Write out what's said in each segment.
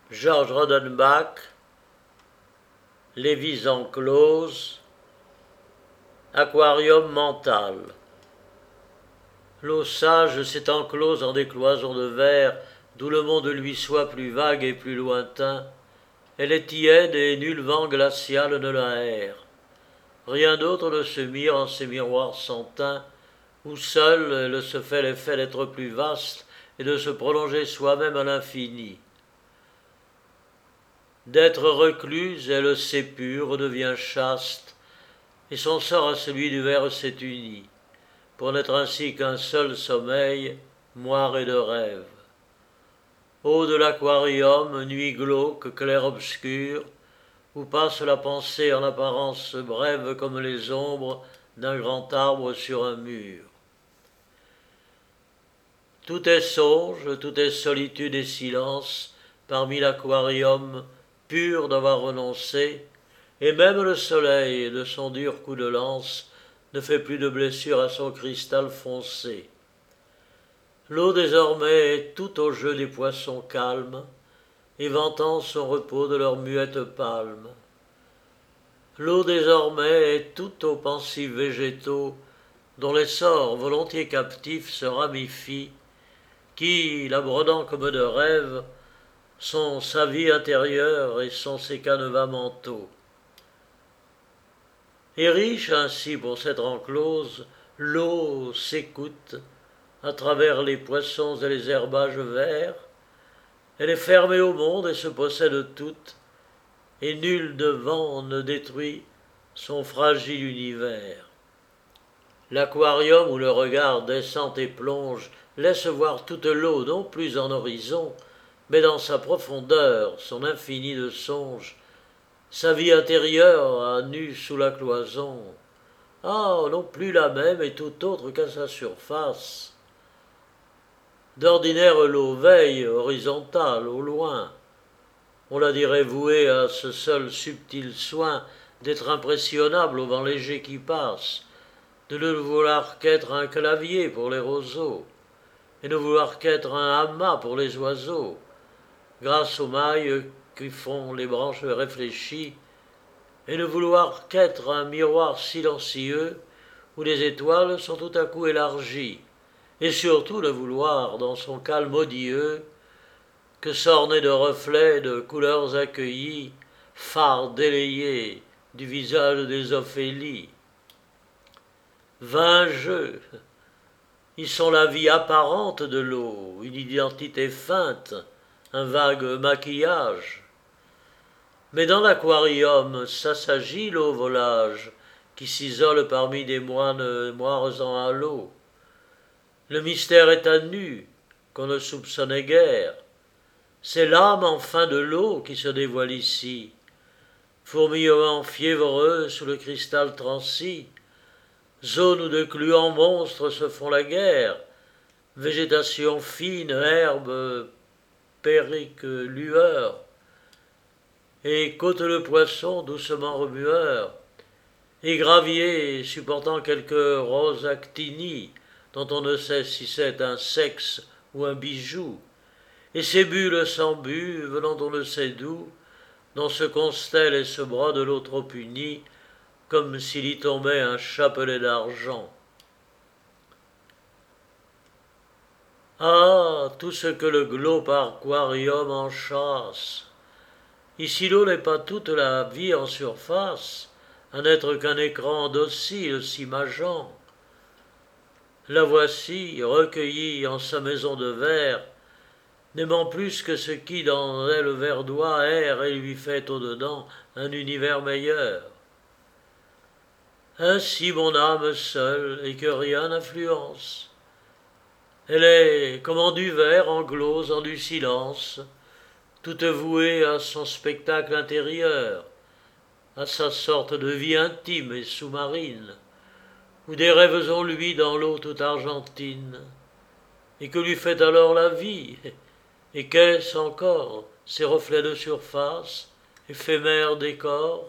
Georges Rodenbach, Lévis enclose, aquarium mental. L'eau sage s'est enclose en des cloisons de verre, d'où le monde lui soit plus vague et plus lointain. Elle est tiède et nul vent glacial ne la erre. Rien d'autre ne se mire en ces miroirs sans teint, où seul elle se fait l'effet d'être plus vaste et de se prolonger soi-même à l'infini. D'être recluse, elle s'épure, devient chaste, et son sort à celui du verre s'est uni, pour n'être ainsi qu'un seul sommeil, moire et de rêve. Eau de l'aquarium, nuit glauque, clair-obscur, où passe la pensée en apparence brève comme les ombres d'un grand arbre sur un mur. Tout est songe, tout est solitude et silence, parmi l'aquarium, pur d'avoir renoncé, et même le soleil, de son dur coup de lance, ne fait plus de blessure à son cristal foncé. L'eau désormais est tout au jeu des poissons calmes, éventant son repos de leurs muettes palmes. L'eau désormais est tout aux pensifs végétaux, dont l'essor volontiers captif se ramifie, qui, la brodant comme de rêve, sont sa vie intérieure et sont ses canevas mentaux. Et riche ainsi pour cette enclose, l'eau s'écoute à travers les poissons et les herbages verts. Elle est fermée au monde et se possède toute, et nul de vent ne détruit son fragile univers. L'aquarium où le regard descend et plonge laisse voir toute l'eau, non plus en horizon, mais dans sa profondeur, son infini de songes, sa vie intérieure à nu sous la cloison. Ah, non plus la même et tout autre qu'à sa surface. D'ordinaire l'eau veille, horizontale, au loin. On la dirait vouée à ce seul subtil soin d'être impressionnable au vent léger qui passe, de ne vouloir qu'être un clavier pour les roseaux, et ne vouloir qu'être un amas pour les oiseaux, grâce aux mailles qui font les branches réfléchies, et ne vouloir qu'être un miroir silencieux où les étoiles sont tout à coup élargies, et surtout ne vouloir, dans son calme odieux, que s'orner de reflets, de couleurs accueillies, phare délayé du visage des Ophélies. Vains jeux, ils sont la vie apparente de l'eau, une identité feinte, un vague maquillage. Mais dans l'aquarium s'assagit l'eau volage, qui s'isole parmi des moines moires en halo. Le mystère est à nu, qu'on ne soupçonnait guère. C'est l'âme enfin de l'eau qui se dévoile ici, fourmillement fiévreux sous le cristal transi, zone où de gluants monstres se font la guerre, végétation fine, herbe, périque, lueur, et côte le poisson doucement remueur, et gravier supportant quelque rose actinie, dont on ne sait si c'est un sexe ou un bijou, et ces bulles sans but, venant on ne sait d'où, dont se constelle et se brode l'eau trop unie, comme s'il y tombait un chapelet d'argent. Ah, tout ce que le globe aquarium enchâsse. Ici l'eau n'est pas toute la vie en surface, à n'être qu'un écran docile s'imageant. La voici, recueillie en sa maison de verre, n'aimant plus que ce qui dans elle verdoie erre et lui fait au-dedans un univers meilleur. Ainsi mon âme seule et que rien n'influence. Elle est comme en du verre en glose, en du silence, toute vouée à son spectacle intérieur, à sa sorte de vie intime et sous-marine, où des rêves ont lui dans l'eau toute argentine, et que lui fait alors la vie, et qu'est-ce encore ces reflets de surface, éphémères décors?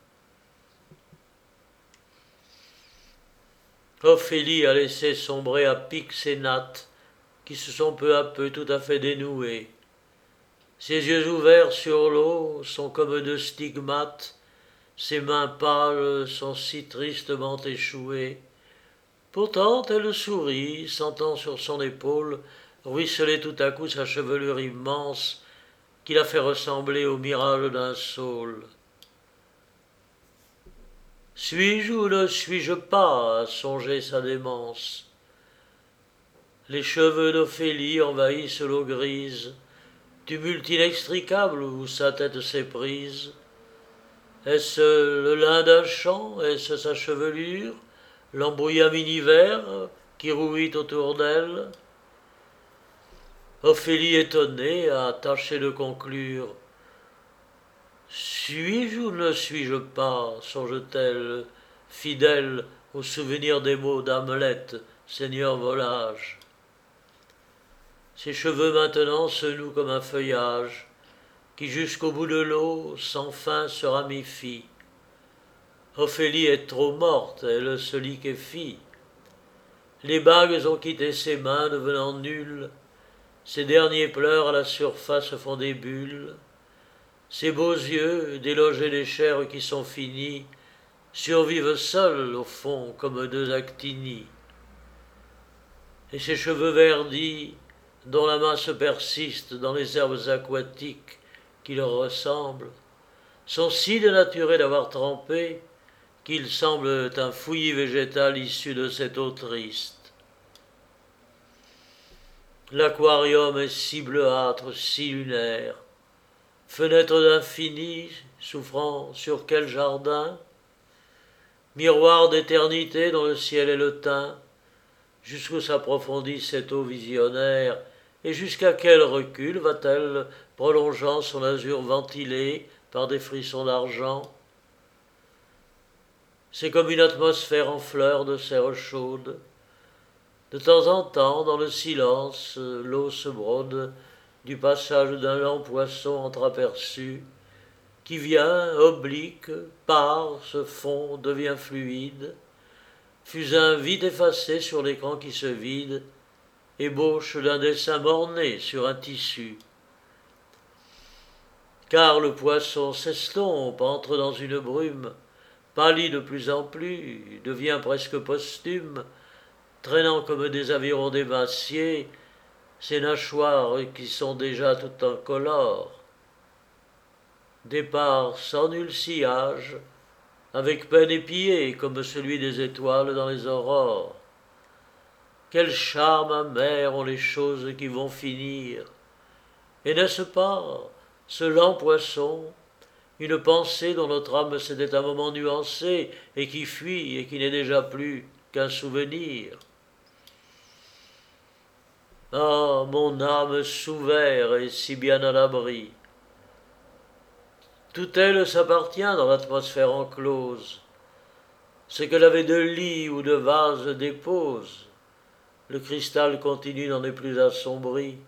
Ophélie a laissé sombrer à pic ses nattes, qui se sont peu à peu tout à fait dénouées. Ses yeux ouverts sur l'eau sont comme deux stigmates, ses mains pâles sont si tristement échouées. Pourtant elle sourit, sentant sur son épaule ruisseler tout à coup sa chevelure immense qui la fait ressembler au mirage d'un saule. Suis-je ou ne suis-je pas, à songer sa démence? Les cheveux d'Ophélie envahissent l'eau grise, tumulte inextricable où sa tête s'est prise. Est-ce le lin d'un champ? Est-ce sa chevelure? L'embrouillamine hiver qui rouit autour d'elle? Ophélie étonnée a tâché de conclure. Suis-je ou ne suis-je pas, songe-t-elle, fidèle au souvenir des mots d'Hamlet, seigneur volage. Ses cheveux maintenant se nouent comme un feuillage, qui jusqu'au bout de l'eau, sans fin se ramifie. Ophélie est trop morte, elle se liquéfie. Les bagues ont quitté ses mains, devenant nulles. Ses derniers pleurs à la surface font des bulles. Ses beaux yeux, délogés des chairs qui sont finies, survivent seuls au fond comme deux actinies. Et ses cheveux verdis, dont la masse persiste dans les herbes aquatiques qui leur ressemblent, sont si dénaturés d'avoir trempé qu'ils semblent un fouillis végétal issu de cette eau triste. L'aquarium est si bleuâtre, si lunaire. Fenêtre d'infini, s'ouvrant sur quel jardin? Miroir d'éternité dont le ciel est le teint, jusqu'où s'approfondit cette eau visionnaire, et jusqu'à quel recul va-t-elle, prolongeant son azur ventilé par des frissons d'argent? C'est comme une atmosphère en fleurs de serre chaude. De temps en temps, dans le silence, l'eau se brode du passage d'un lent poisson entreaperçu, qui vient, oblique, part, se fond, devient fluide, fusain vite effacé sur l'écran qui se vide, ébauche d'un dessin borné sur un tissu. Car le poisson s'estompe, entre dans une brume, pâlit de plus en plus, devient presque posthume, traînant comme des avirons d'émacier ses nageoires qui sont déjà tout incolores. Départ sans nul sillage, avec peine épié comme celui des étoiles dans les aurores. Quel charme amer ont les choses qui vont finir. Et n'est-ce pas, ce lent poisson, une pensée dont notre âme s'était un moment nuancée et qui fuit et qui n'est déjà plus qu'un souvenir? Ah, mon âme sous verre est si bien à l'abri. Tout elle s'appartient dans l'atmosphère enclose. Ce qu'elle avait de lit ou de vase dépose. Le cristal continu n'en est plus assombri.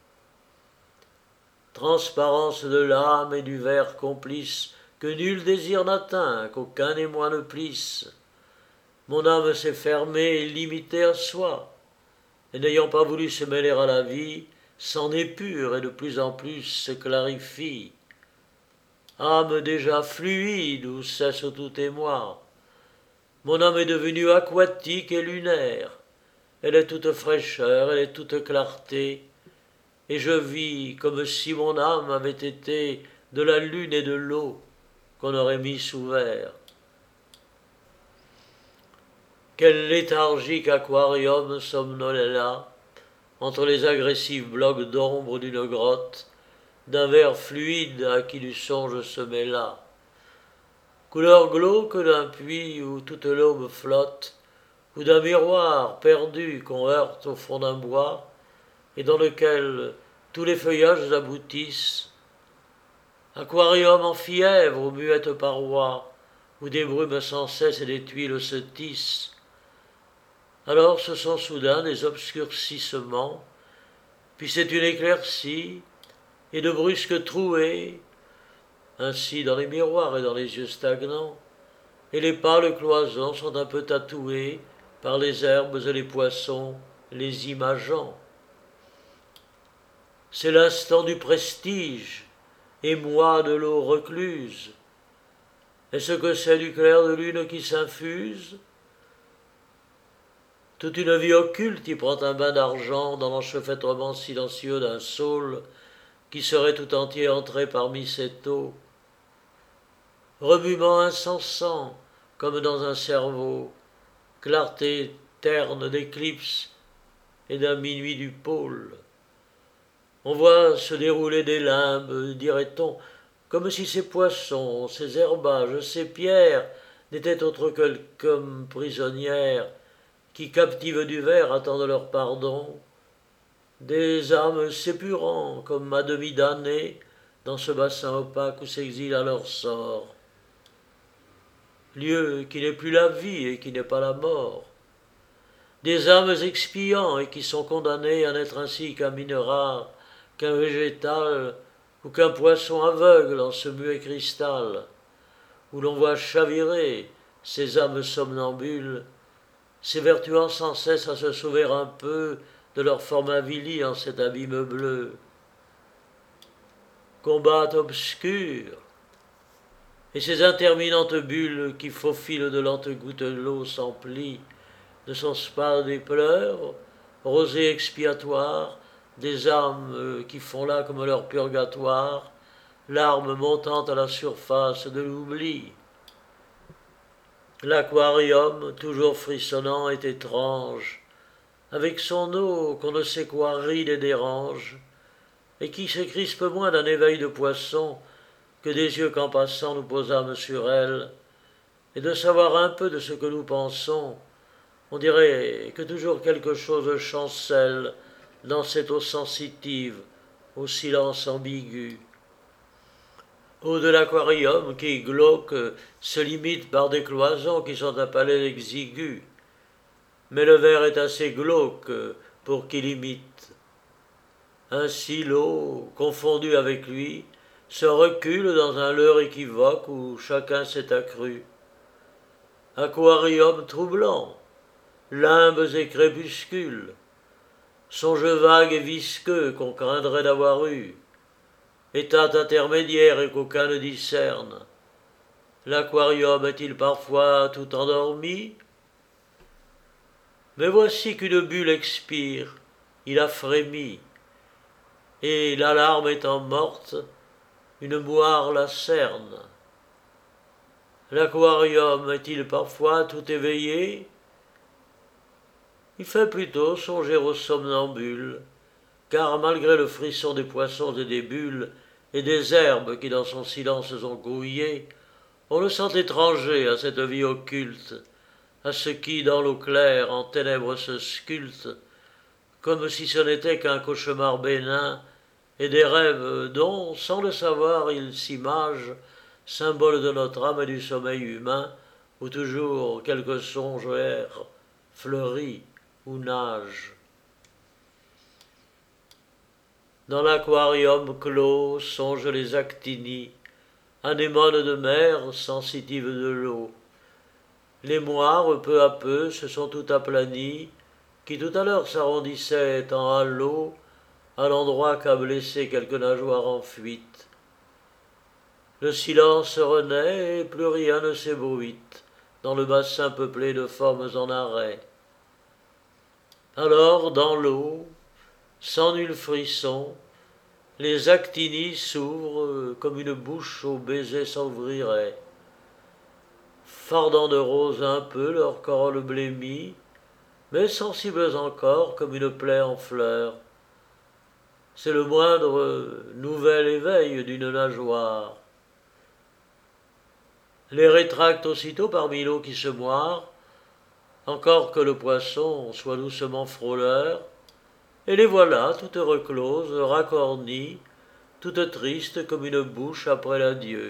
Transparence de l'âme et du verre complice que nul désir n'atteint, qu'aucun émoi ne plisse. Mon âme s'est fermée et limitée à soi, et n'ayant pas voulu se mêler à la vie, s'en épure et de plus en plus se clarifie. Âme déjà fluide où cesse tout émoi, mon âme est devenue aquatique et lunaire, elle est toute fraîcheur, elle est toute clarté, et je vis comme si mon âme avait été de la lune et de l'eau qu'on aurait mis sous verre. Quel léthargique aquarium somnolait là, entre les agressifs blocs d'ombre d'une grotte, d'un verre fluide à qui du songe se mêla. Couleur glauque d'un puits où toute l'aube flotte, ou d'un miroir perdu qu'on heurte au fond d'un bois, et dans lequel tous les feuillages aboutissent. Aquarium en fièvre aux muettes parois, où des brumes sans cesse et des tuiles se tissent. Alors ce sont soudain des obscurcissements, puis c'est une éclaircie, et de brusques trouées, ainsi dans les miroirs et dans les yeux stagnants, et les pâles cloisons sont un peu tatouées par les herbes et les poissons, les imageant. c'est l'instant du prestige, émoi de l'eau recluse. Est-ce que c'est du clair de lune qui s'infuse? Toute une vie occulte y prend un bain d'argent dans l'enchevêtrement silencieux d'un saule qui serait tout entier entré parmi cette eau. Remuement incensant, comme dans un cerveau, clarté terne d'éclipse et d'un minuit du pôle. On voit se dérouler des limbes, dirait-on, comme si ces poissons, ces herbages, ces pierres n'étaient autres que comme prisonnières qui, captives du verre, attendent leur pardon, des âmes s'épurant comme à demi damnées dans ce bassin opaque où s'exile à leur sort. Lieu qui n'est plus la vie et qui n'est pas la mort. Des âmes expiant et qui sont condamnées à n'être ainsi qu'un mineral, qu'un végétal ou qu'un poisson aveugle en ce muet cristal, où l'on voit chavirer ces âmes somnambules, s'évertuant sans cesse à se sauver un peu de leur forme avilie en cet abîme bleu. Combat obscur, et ces interminentes bulles qui faufilent de lentes gouttes l'eau s'emplient, ne sont-ce pas des pleurs, rosées expiatoires, des âmes qui font là comme leur purgatoire, larmes montant à la surface de l'oubli? L'aquarium, toujours frissonnant, est étrange, avec son eau qu'on ne sait quoi ride et dérange, et qui se crispe moins d'un éveil de poisson que des yeux qu'en passant nous posâmes sur elle, et de savoir un peu de ce que nous pensons, on dirait que toujours quelque chose chancelle dans cette eau sensitive, au silence ambigu. Eau de l'aquarium qui, glauque, se limite par des cloisons qui sont appelées exiguës, mais le verre est assez glauque pour qu'il imite. Ainsi l'eau, confondue avec lui, se recule dans un leurre équivoque où chacun s'est accru. Aquarium troublant, limbes et crépuscules, songe vague et visqueux qu'on craindrait d'avoir eu, état intermédiaire et qu'aucun ne discerne. L'aquarium est-il parfois tout endormi? Mais voici qu'une bulle expire, il a frémi, et l'alarme étant morte, une moire la cerne. L'aquarium est-il parfois tout éveillé? Il fait plutôt songer aux somnambules, car malgré le frisson des poissons et des bulles, et des herbes qui dans son silence ont grouillé, on le sent étranger à cette vie occulte, à ce qui, dans l'eau claire, en ténèbres se sculpte, comme si ce n'était qu'un cauchemar bénin, et des rêves dont, sans le savoir, il s'image, symbole de notre âme et du sommeil humain, où toujours quelque songe erre, fleurit ou nage. Dans l'aquarium clos songent les actinies, anémones de mer, sensitives de l'eau. Les moires, peu à peu, se sont tout aplanies, qui tout à l'heure s'arrondissaient en halo, à l'endroit qu'a blessé quelque nageoire en fuite. Le silence renaît et plus rien ne s'ébruite dans le bassin peuplé de formes en arrêt. Alors, dans l'eau, sans nul frisson, les actinies s'ouvrent comme une bouche au baiser s'ouvrirait. Fardant de rose un peu leur corolle blêmie, mais sensibles encore comme une plaie en fleurs. C'est le moindre nouvel éveil d'une nageoire. Les rétractent aussitôt parmi l'eau qui se moire, encore que le poisson soit doucement frôleur, et les voilà toutes recloses, racornies, toutes tristes comme une bouche après l'adieu.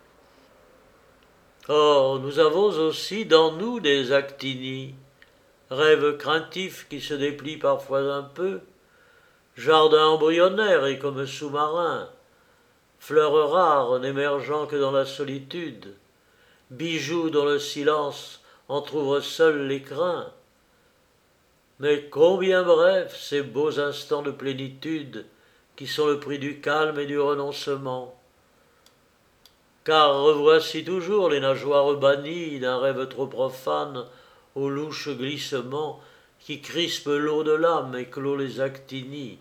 Or, nous avons aussi dans nous des actinies, rêves craintifs qui se déplient parfois un peu, jardins embryonnaires et comme sous-marins, fleurs rares n'émergeant que dans la solitude, bijoux dont le silence entr'ouvre seul l'écrin. Mais combien brefs ces beaux instants de plénitude qui sont le prix du calme et du renoncement. Car revoici toujours les nageoires bannies d'un rêve trop profane aux louches glissements qui crispent l'eau de l'âme et clôt les actinies.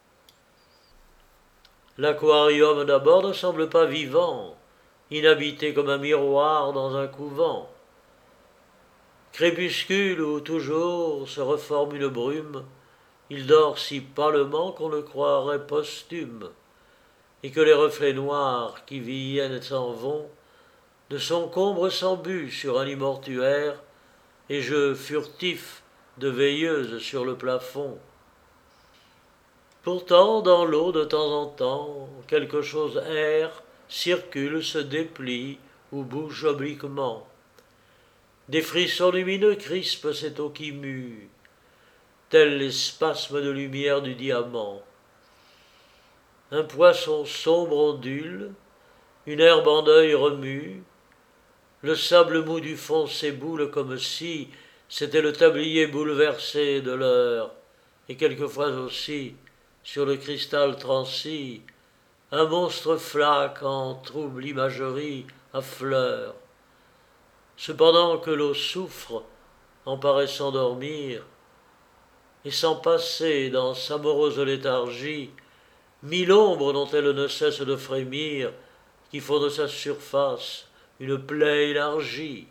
L'aquarium d'abord ne semble pas vivant, inhabité comme un miroir dans un couvent. Crépuscule où toujours se reforme une brume, il dort si pâlement qu'on le croirait posthume, et que les reflets noirs qui viennent s'en vont de son combre sans but sur un lit mortuaire, et jeux furtifs de veilleuses sur le plafond. Pourtant, dans l'eau, de temps en temps, quelque chose erre, circule, se déplie ou bouge obliquement. Des frissons lumineux crispent cette eau qui mue, tels les spasmes de lumière du diamant. Un poisson sombre ondule, une herbe en deuil remue, le sable mou du fond s'éboule comme si c'était le tablier bouleversé de l'heure, et quelquefois aussi, sur le cristal transi, un monstre flaque en trouble imagerie affleure. Cependant que l'eau souffre en paraissant dormir, et sans passer dans sa morose léthargie mille ombres dont elle ne cesse de frémir, qui font de sa surface une plaie élargie.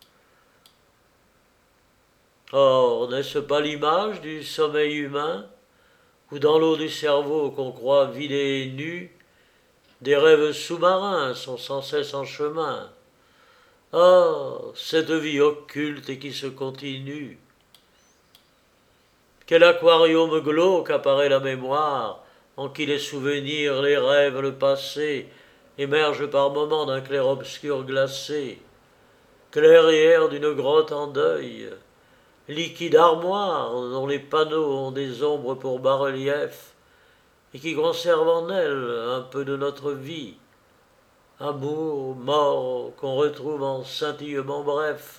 Or, n'est-ce pas l'image du sommeil humain, où dans l'eau du cerveau qu'on croit vidé et nu, des rêves sous-marins sont sans cesse en chemin? Ah, cette vie occulte et qui se continue! Quel aquarium glauque apparaît la mémoire, en qui les souvenirs, les rêves, le passé émergent par moments d'un clair-obscur glacé, clairière d'une grotte en deuil, liquide armoire dont les panneaux ont des ombres pour bas-relief, et qui conserve en elle un peu de notre vie, amour, mort qu'on retrouve en scintillement bref,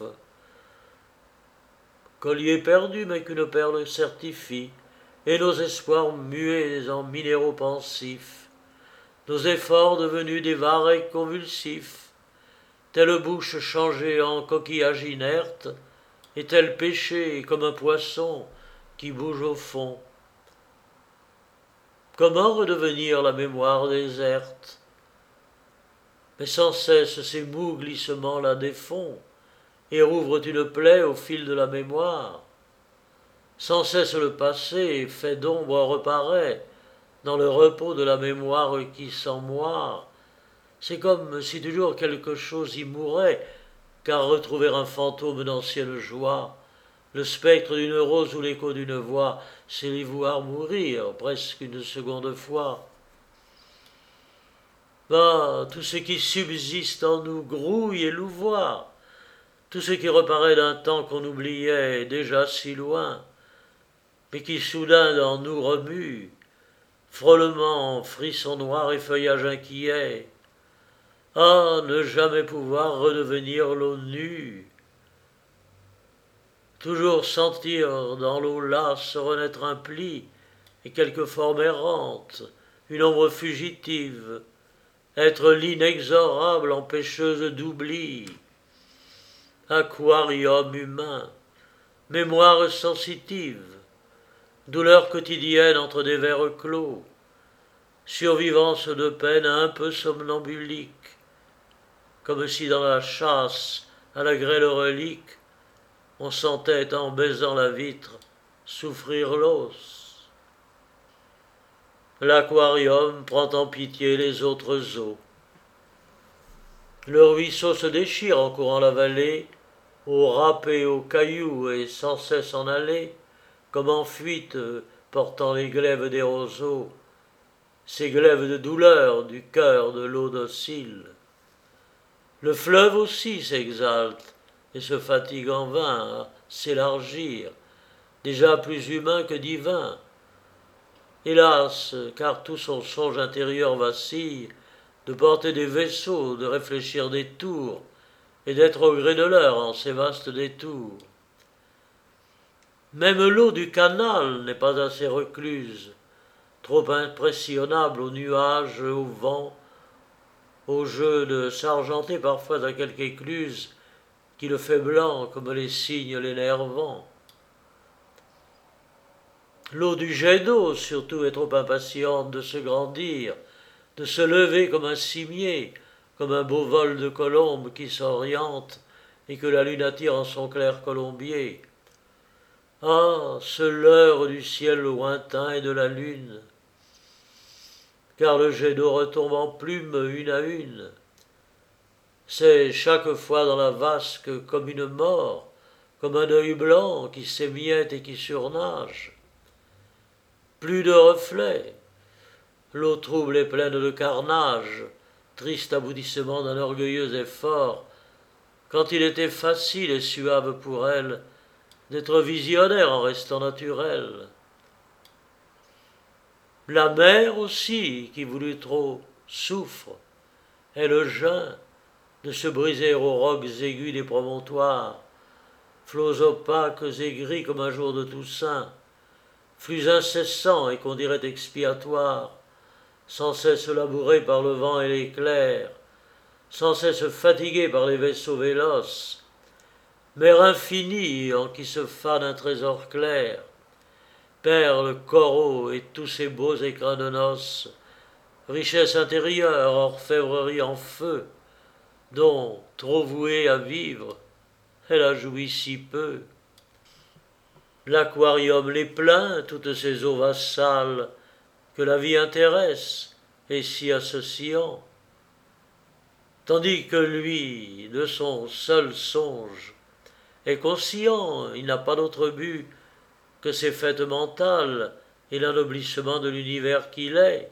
collier perdu mais qu'une perle certifie, et nos espoirs muets en minéraux pensifs, nos efforts devenus des varechs convulsifs, telle bouche changée en coquillage inerte, et tel péché comme un poisson qui bouge au fond. Comment redevenir la mémoire déserte? Mais sans cesse ces mous glissements la défont, et rouvrent une plaie au fil de la mémoire. Sans cesse le passé, fait d'ombre, reparaît dans le repos de la mémoire qui s'en moire. C'est comme si toujours quelque chose y mourait, car retrouver un fantôme d'ancienne joie, le spectre d'une rose ou l'écho d'une voix, c'est les voir mourir presque une seconde fois. Ah, tout ce qui subsiste en nous grouille et louvoie, tout ce qui reparaît d'un temps qu'on oubliait déjà si loin, mais qui soudain dans nous remue, frôlement, frisson noir et feuillage inquiet. Ah, ne jamais pouvoir redevenir l'eau nue, toujours sentir dans l'eau lasse renaître un pli et quelque forme errante, une ombre fugitive, être l'inexorable empêcheuse d'oubli. Aquarium humain, mémoire sensitive, douleur quotidienne entre des vers clos, survivance de peine un peu somnambulique, comme si dans la chasse à la grêle relique, on sentait en baisant la vitre souffrir l'os. L'aquarium prend en pitié les autres eaux. Le ruisseau se déchire en courant la vallée, aux râpes et aux cailloux et sans cesse en aller, comme en fuite portant les glaives des roseaux, ces glaives de douleur du cœur de l'eau docile. Le fleuve aussi s'exalte et se fatigue en vain à s'élargir, déjà plus humain que divin. Hélas, car tout son songe intérieur vacille, de porter des vaisseaux, de réfléchir des tours, et d'être au gré de l'heure en ces vastes détours. Même l'eau du canal n'est pas assez recluse, trop impressionnable aux nuages, au vent, au jeu de s'argenter parfois dans quelque écluse qui le fait blanc comme les cygnes l'énervant. L'eau du jet d'eau surtout est trop impatiente de se grandir, de se lever comme un cimier, comme un beau vol de colombe qui s'oriente et que la lune attire en son clair colombier. Ah, ce leurre du ciel lointain et de la lune, car le jet d'eau retombe en plumes une à une. C'est chaque fois dans la vasque comme une mort, comme un œil blanc qui s'émiette et qui surnage. Plus de reflets, l'eau trouble est pleine de carnage, triste aboutissement d'un orgueilleux effort, quand il était facile et suave pour elle d'être visionnaire en restant naturelle. La mer aussi, qui voulut trop, souffre, et le jeun de se briser aux rocs aigus des promontoires, flots opaques et gris comme un jour de Toussaint, flux incessants et qu'on dirait expiatoires, sans cesse labourés par le vent et l'éclair, sans cesse fatigués par les vaisseaux véloces, mer infinie en qui se fane un trésor clair, perles, coraux et tous ces beaux écrins de noces, richesse intérieure, orfèvrerie en feu, dont, trop vouée à vivre, elle a joui si peu. L'aquarium les plaint, toutes ces eaux vassales, que la vie intéresse, et si associant, tandis que lui, de son seul songe, est conscient, il n'a pas d'autre but que ses fêtes mentales et l'anoblissement de l'univers qu'il est.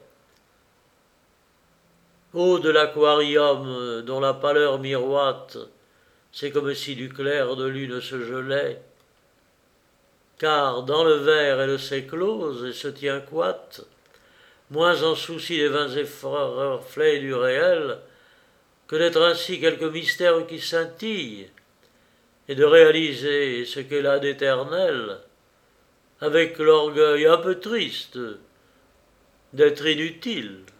Eau de l'aquarium dont la pâleur miroite, c'est comme si du clair de lune se gelait, car dans le verre elle s'éclose et se tient coite, moins en souci des vains reflets du réel que d'être ainsi quelque mystère qui scintille, et de réaliser ce qu'elle a d'éternel, avec l'orgueil un peu triste d'être inutile.